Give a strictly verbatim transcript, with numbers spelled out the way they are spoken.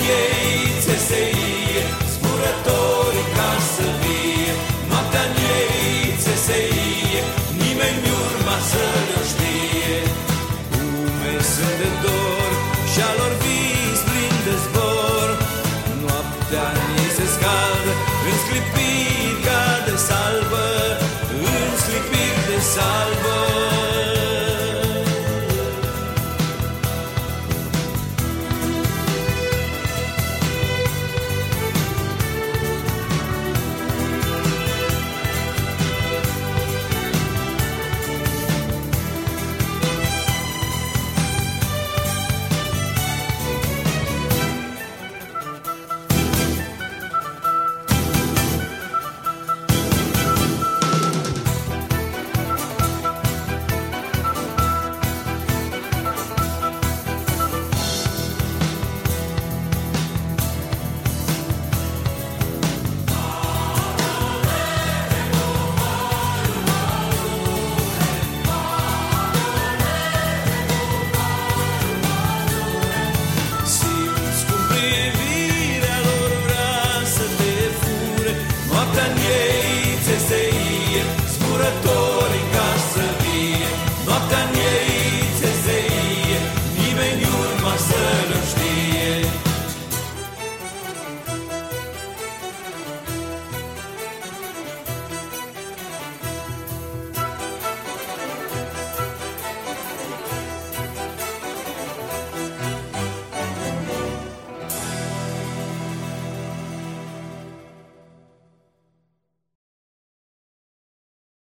ei țesăie, zburători ca să vie. Noaptea-n ei țesăie, nimeni mi-urma să le știe. Umeri sunt de dor și-a lor vis plin de zbor. Noaptea-n ei se scaldă, în sclipiri ca de salvă, în sclipiri de salvă.